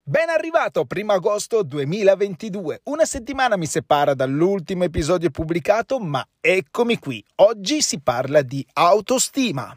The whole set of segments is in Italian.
Ben arrivato, 1 agosto 2022. Una settimana mi separa dall'ultimo episodio pubblicato, ma eccomi qui. Oggi si parla di autostima.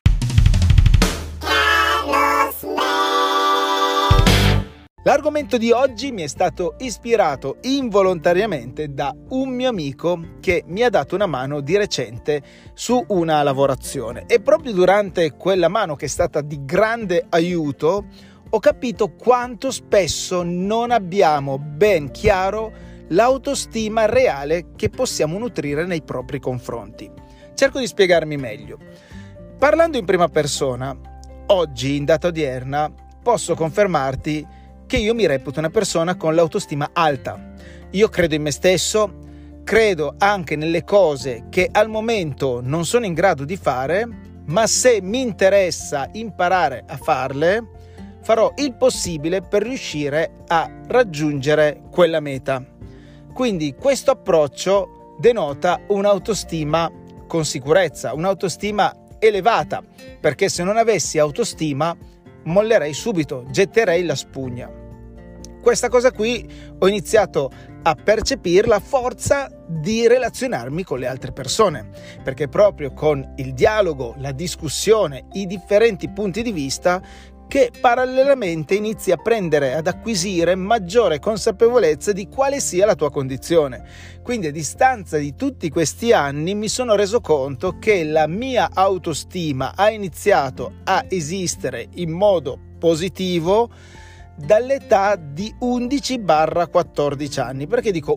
L'argomento di oggi mi è stato ispirato involontariamente da un mio amico che mi ha dato una mano di recente su una lavorazione e proprio durante quella mano, che è stata di grande aiuto, ho capito quanto spesso non abbiamo ben chiaro l'autostima reale che possiamo nutrire nei propri confronti. Cerco di spiegarmi meglio. Parlando in prima persona, oggi, in data odierna, posso confermarti che io mi reputo una persona con l'autostima alta. Io credo in me stesso, credo anche nelle cose che al momento non sono in grado di fare, ma se mi interessa imparare a farle, farò il possibile per riuscire a raggiungere quella meta. Quindi questo approccio denota un'autostima con sicurezza, un'autostima elevata, perché se non avessi autostima mollerei subito, getterei la spugna. Questa cosa qui ho iniziato a percepire la forza di relazionarmi con le altre persone, perché proprio con il dialogo, la discussione, i differenti punti di vista che parallelamente inizi a prendere, ad acquisire maggiore consapevolezza di quale sia la tua condizione. Quindi a distanza di tutti questi anni mi sono reso conto che la mia autostima ha iniziato a esistere in modo positivo dall'età di 11-14 anni. Perché dico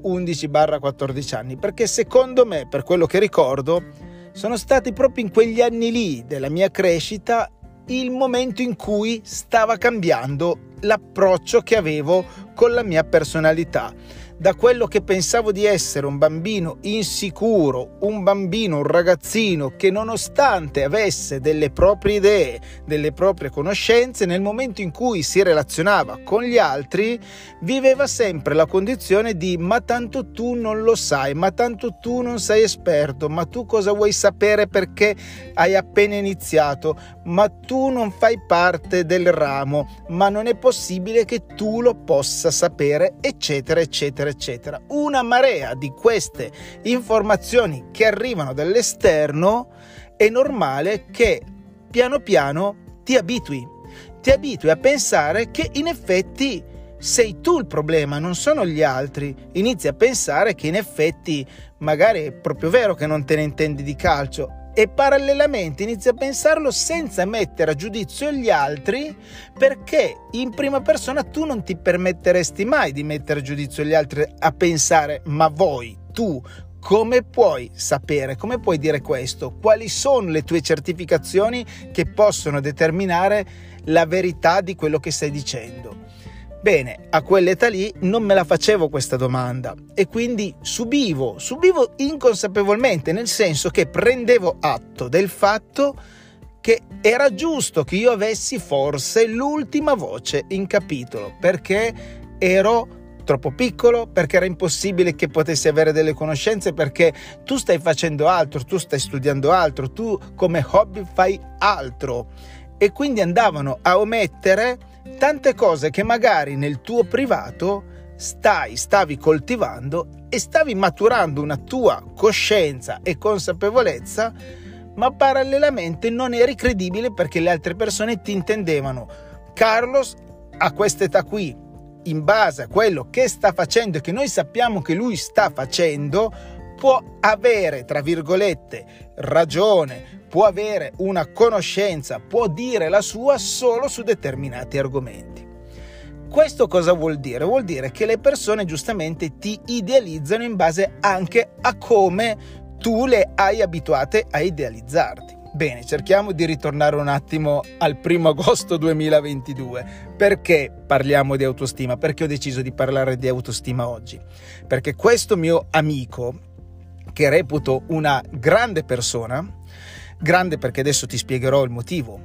11-14 anni? Perché secondo me, per quello che ricordo, sono stati proprio in quegli anni lì della mia crescita il momento in cui stava cambiando l'approccio che avevo con la mia personalità. Da quello che pensavo di essere un bambino insicuro, un ragazzino che nonostante avesse delle proprie idee, delle proprie conoscenze, nel momento in cui si relazionava con gli altri viveva sempre la condizione di ma tanto tu non lo sai, ma tanto tu non sei esperto, ma tu cosa vuoi sapere perché hai appena iniziato, ma tu non fai parte del ramo, ma non è possibile che tu lo possa sapere, eccetera eccetera eccetera. Una marea di queste informazioni che arrivano dall'esterno. È normale che piano piano ti abitui a pensare che in effetti sei tu il problema, non sono gli altri. Inizi a pensare che in effetti magari è proprio vero che non te ne intendi di calcio, e parallelamente inizi a pensarlo senza mettere a giudizio gli altri, perché in prima persona tu non ti permetteresti mai di mettere a giudizio gli altri, a pensare ma tu come puoi sapere, come puoi dire questo? Quali sono le tue certificazioni che possono determinare la verità di quello che stai dicendo? Bene, a quell'età lì non me la facevo questa domanda e quindi subivo inconsapevolmente, nel senso che prendevo atto del fatto che era giusto che io avessi forse l'ultima voce in capitolo, perché ero troppo piccolo, perché era impossibile che potessi avere delle conoscenze, perché tu stai facendo altro, tu stai studiando altro, tu come hobby fai altro, e quindi andavano a omettere tante cose che magari nel tuo privato stavi coltivando e stavi maturando una tua coscienza e consapevolezza, ma parallelamente non eri credibile perché le altre persone ti intendevano. Carlos a quest'età qui, in base a quello che sta facendo e che noi sappiamo che lui sta facendo, può avere, tra virgolette, ragione, può avere una conoscenza, può dire la sua solo su determinati argomenti. Questo cosa vuol dire? Vuol dire che le persone giustamente ti idealizzano in base anche a come tu le hai abituate a idealizzarti. Bene, cerchiamo di ritornare un attimo al 1 agosto 2022. Perché parliamo di autostima? Perché ho deciso di parlare di autostima oggi? Perché questo mio amico, che reputo una grande persona, grande perché adesso ti spiegherò il motivo,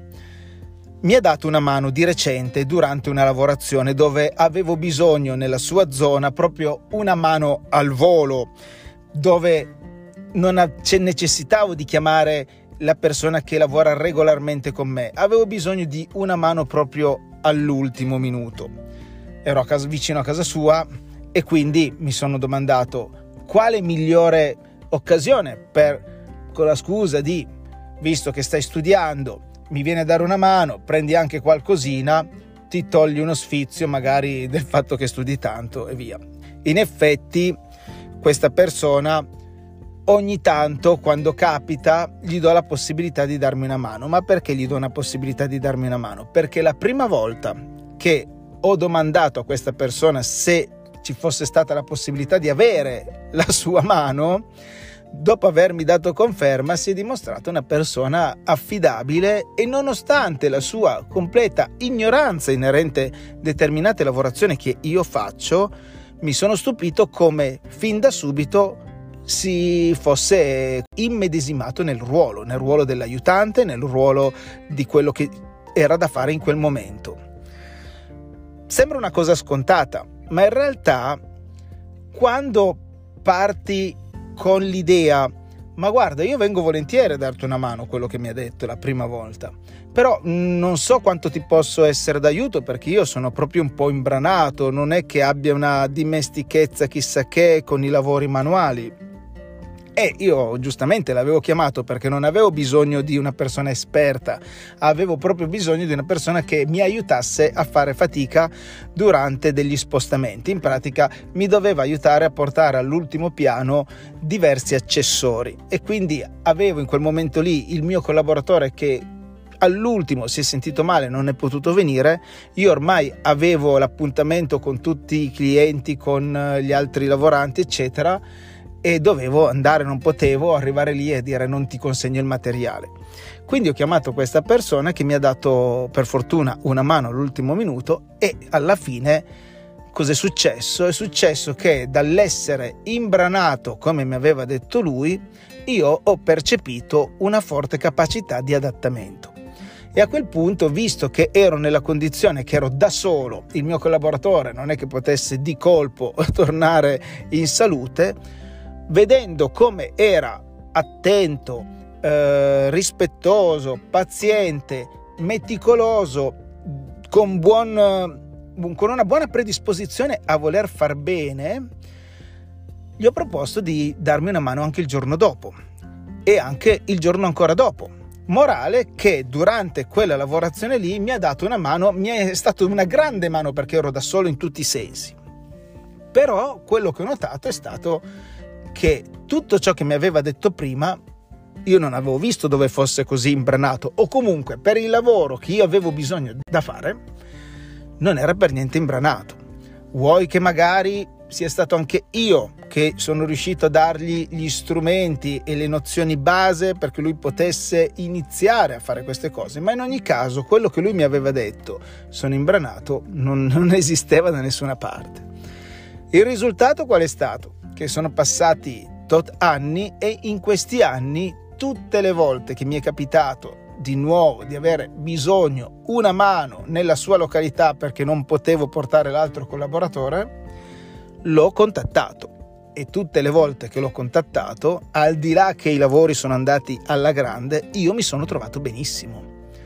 mi ha dato una mano di recente durante una lavorazione dove avevo bisogno nella sua zona proprio una mano al volo, dove non necessitavo di chiamare la persona che lavora regolarmente con me, avevo bisogno di una mano proprio all'ultimo minuto. ero vicino a casa sua e quindi mi sono domandato quale migliore occasione con la scusa di, visto che stai studiando, mi viene a dare una mano, prendi anche qualcosina, ti togli uno sfizio magari del fatto che studi tanto e via. In effetti questa persona ogni tanto, quando capita, gli do la possibilità di darmi una mano. Ma perché gli do una possibilità di darmi una mano? Perché la prima volta che ho domandato a questa persona se ci fosse stata la possibilità di avere la sua mano, dopo avermi dato conferma, si è dimostrata una persona affidabile e, nonostante la sua completa ignoranza inerente a determinate lavorazioni che io faccio, mi sono stupito come fin da subito si fosse immedesimato nel ruolo dell'aiutante, nel ruolo di quello che era da fare in quel momento. Sembra una cosa scontata, ma in realtà quando parti con l'idea, ma guarda, io vengo volentieri a darti una mano, quello che mi ha detto la prima volta, però non so quanto ti posso essere d'aiuto perché io sono proprio un po' imbranato, non è che abbia una dimestichezza chissà che con i lavori manuali. E io giustamente l'avevo chiamato perché non avevo bisogno di una persona esperta, avevo proprio bisogno di una persona che mi aiutasse a fare fatica durante degli spostamenti. In pratica mi doveva aiutare a portare all'ultimo piano diversi accessori e quindi avevo in quel momento lì il mio collaboratore che all'ultimo si è sentito male, non è potuto venire. Io ormai avevo l'appuntamento con tutti i clienti, con gli altri lavoranti eccetera, e dovevo andare, non potevo arrivare lì e dire non ti consegno il materiale. Quindi ho chiamato questa persona che mi ha dato per fortuna una mano all'ultimo minuto e alla fine cos'è successo? È successo che dall'essere imbranato, come mi aveva detto lui, io ho percepito una forte capacità di adattamento. E a quel punto, visto che ero nella condizione che ero da solo, il mio collaboratore non è che potesse di colpo tornare in salute, vedendo come era attento, rispettoso, paziente, meticoloso, con una buona predisposizione a voler far bene, gli ho proposto di darmi una mano anche il giorno dopo e anche il giorno ancora dopo. Morale che durante quella lavorazione lì mi ha dato una mano, mi è stata una grande mano perché ero da solo in tutti i sensi. Però quello che ho notato è stato che tutto ciò che mi aveva detto prima io non avevo visto dove fosse così imbranato, o comunque per il lavoro che io avevo bisogno da fare non era per niente imbranato. Vuoi che magari sia stato anche io che sono riuscito a dargli gli strumenti e le nozioni base perché lui potesse iniziare a fare queste cose, ma in ogni caso quello che lui mi aveva detto, sono imbranato, non esisteva da nessuna parte. Il risultato qual è stato? Che sono passati tot anni e in questi anni tutte le volte che mi è capitato di nuovo di avere bisogno una mano nella sua località perché non potevo portare l'altro collaboratore, l'ho contattato e tutte le volte che l'ho contattato, al di là che i lavori sono andati alla grande, io mi sono trovato benissimo.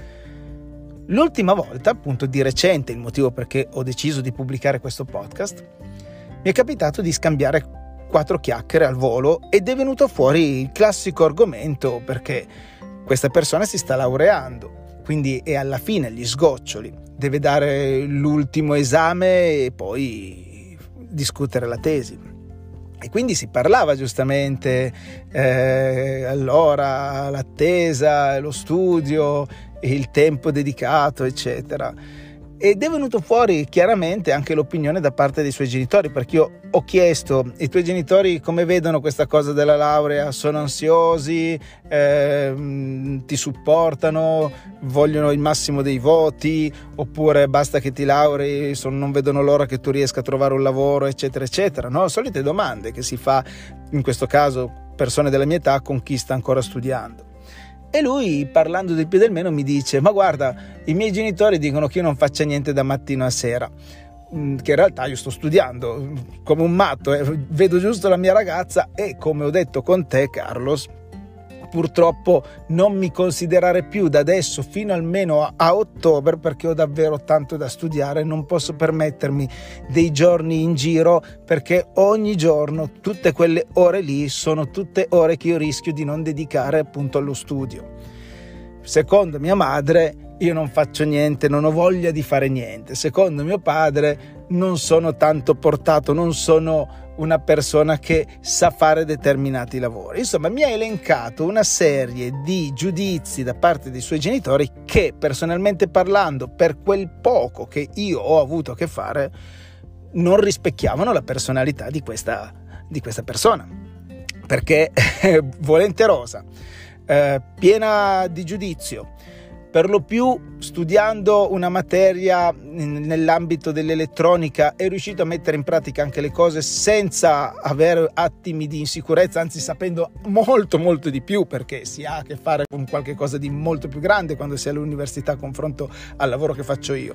L'ultima volta, appunto di recente, il motivo perché ho deciso di pubblicare questo podcast, mi è capitato di scambiare 4 chiacchiere al volo ed è venuto fuori il classico argomento perché questa persona si sta laureando, quindi è alla fine agli sgoccioli, deve dare l'ultimo esame e poi discutere la tesi. E quindi si parlava giustamente allora l'attesa, lo studio, il tempo dedicato, eccetera. Ed è venuto fuori chiaramente anche l'opinione da parte dei suoi genitori, perché io ho chiesto: i tuoi genitori come vedono questa cosa della laurea? Sono ansiosi? Ti supportano? Vogliono il massimo dei voti? Oppure basta che ti laurei, non vedono l'ora che tu riesca a trovare un lavoro, eccetera, eccetera, no? Solite domande che si fa, in questo caso, persone della mia età con chi sta ancora studiando. E lui, parlando del più del meno, mi dice: ma guarda, i miei genitori dicono che io non faccia niente da mattino a sera, che in realtà io sto studiando come un matto, vedo giusto la mia ragazza e, come ho detto con te, Carlos, purtroppo non mi considerare più da adesso fino almeno a ottobre, perché ho davvero tanto da studiare, non posso permettermi dei giorni in giro, perché ogni giorno tutte quelle ore lì sono tutte ore che io rischio di non dedicare appunto allo studio. Secondo mia madre io non faccio niente, non ho voglia di fare niente. Secondo mio padre non sono tanto portato, non sono una persona che sa fare determinati lavori. Insomma, mi ha elencato una serie di giudizi da parte dei suoi genitori che, personalmente parlando, per quel poco che io ho avuto a che fare, non rispecchiavano la personalità di questa persona, perché volenterosa, piena di giudizio, per lo più studiando una materia nell'ambito dell'elettronica è riuscito a mettere in pratica anche le cose senza avere attimi di insicurezza, anzi sapendo molto molto di più, perché si ha a che fare con qualche cosa di molto più grande quando si è all'università a confronto al lavoro che faccio io.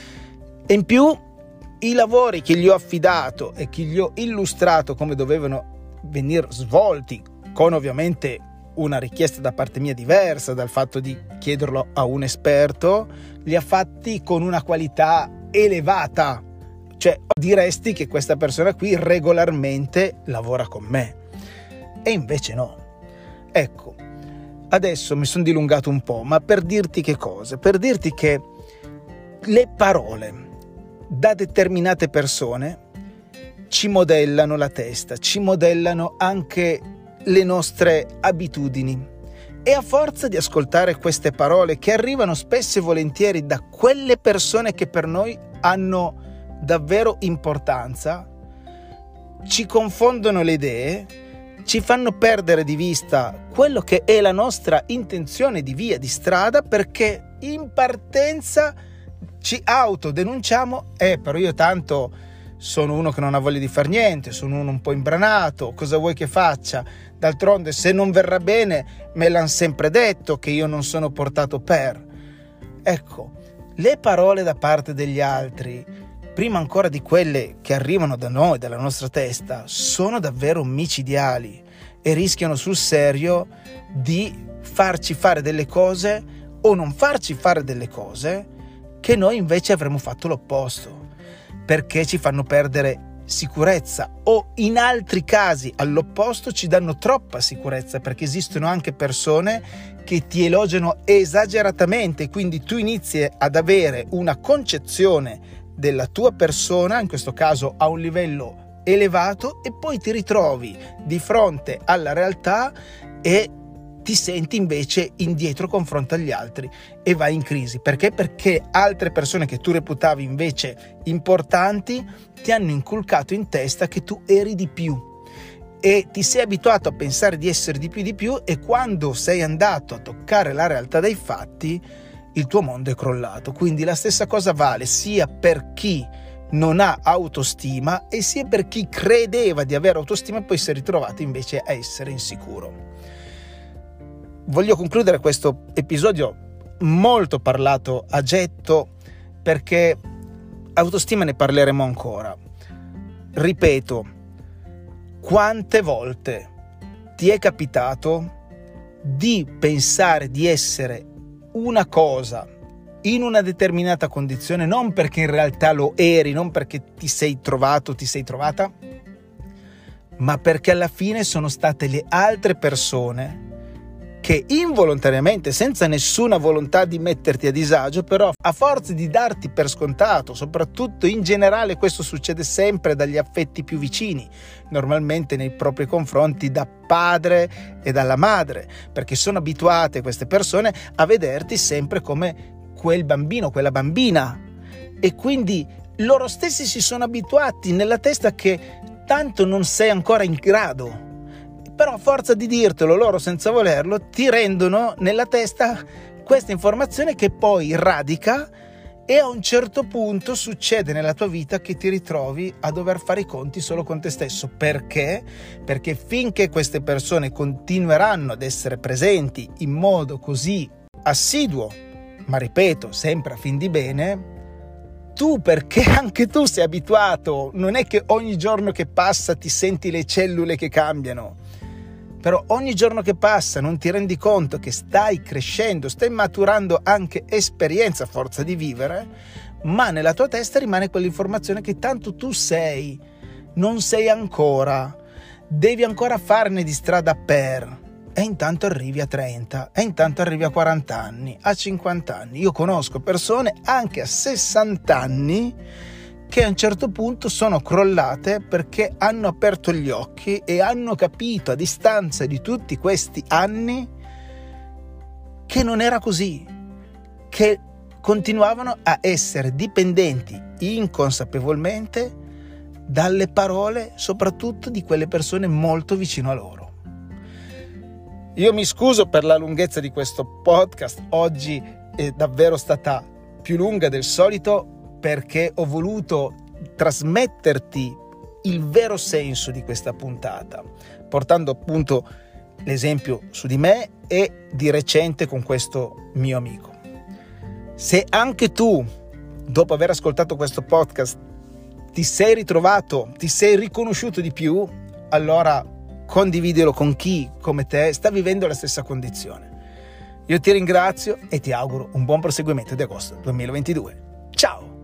E in più i lavori che gli ho affidato e che gli ho illustrato come dovevano venire svolti, con ovviamente una richiesta da parte mia diversa dal fatto di chiederlo a un esperto, li ha fatti con una qualità elevata. Cioè, diresti che questa persona qui regolarmente lavora con me. E invece no. Ecco, adesso mi sono dilungato un po', ma per dirti che cosa? Per dirti che le parole da determinate persone ci modellano la testa, ci modellano anche le nostre abitudini, e a forza di ascoltare queste parole che arrivano spesso e volentieri da quelle persone che per noi hanno davvero importanza, ci confondono le idee, ci fanno perdere di vista quello che è la nostra intenzione di via di strada, perché in partenza ci autodenunciamo: però io tanto sono uno che non ha voglia di far niente, sono uno un po' imbranato, cosa vuoi che faccia? D'altronde, se non verrà bene, me l'han sempre detto che io non sono portato per. Ecco, le parole da parte degli altri, prima ancora di quelle che arrivano da noi, dalla nostra testa, sono davvero micidiali e rischiano sul serio di farci fare delle cose o non farci fare delle cose che noi invece avremmo fatto l'opposto, perché ci fanno perdere sicurezza, o in altri casi all'opposto ci danno troppa sicurezza, perché esistono anche persone che ti elogiano esageratamente, quindi tu inizi ad avere una concezione della tua persona, in questo caso a un livello elevato, e poi ti ritrovi di fronte alla realtà e ti senti invece indietro confronto agli altri e vai in crisi. Perché? Perché altre persone che tu reputavi invece importanti ti hanno inculcato in testa che tu eri di più e ti sei abituato a pensare di essere di più, e quando sei andato a toccare la realtà dei fatti il tuo mondo è crollato. Quindi la stessa cosa vale sia per chi non ha autostima e sia per chi credeva di avere autostima e poi si è ritrovato invece a essere insicuro. Voglio concludere questo episodio molto parlato a getto, perché autostima ne parleremo ancora. Ripeto, quante volte ti è capitato di pensare di essere una cosa in una determinata condizione, non perché in realtà lo eri, non perché ti sei trovato, ti sei trovata, ma perché alla fine sono state le altre persone che involontariamente, senza nessuna volontà di metterti a disagio, però a forza di darti per scontato, soprattutto in generale questo succede sempre dagli affetti più vicini, normalmente nei propri confronti da padre e dalla madre, perché sono abituate queste persone a vederti sempre come quel bambino, quella bambina, e quindi loro stessi si sono abituati nella testa che tanto non sei ancora in grado. Però a forza di dirtelo loro senza volerlo ti rendono nella testa questa informazione che poi radica, e a un certo punto succede nella tua vita che ti ritrovi a dover fare i conti solo con te stesso. Perché? Perché finché queste persone continueranno ad essere presenti in modo così assiduo, ma ripeto, sempre a fin di bene, tu, perché anche tu sei abituato, non è che ogni giorno che passa ti senti le cellule che cambiano. però ogni giorno che passa non ti rendi conto che stai crescendo, stai maturando anche esperienza a forza di vivere, ma nella tua testa rimane quell'informazione che tanto tu sei, non sei ancora, devi ancora farne di strada per... E intanto arrivi a 30, e intanto arrivi a 40 anni, a 50 anni. Io conosco persone anche a 60 anni che a un certo punto sono crollate perché hanno aperto gli occhi e hanno capito a distanza di tutti questi anni che non era così, che continuavano a essere dipendenti inconsapevolmente dalle parole, soprattutto di quelle persone molto vicino a loro. Io mi scuso per la lunghezza di questo podcast, oggi è davvero stata più lunga del solito perché ho voluto trasmetterti il vero senso di questa puntata, portando appunto l'esempio su di me e di recente con questo mio amico. Se anche tu, dopo aver ascoltato questo podcast, ti sei ritrovato, ti sei riconosciuto di più, allora condividilo con chi, come te, sta vivendo la stessa condizione. Io ti ringrazio e ti auguro un buon proseguimento di agosto 2022. Ciao!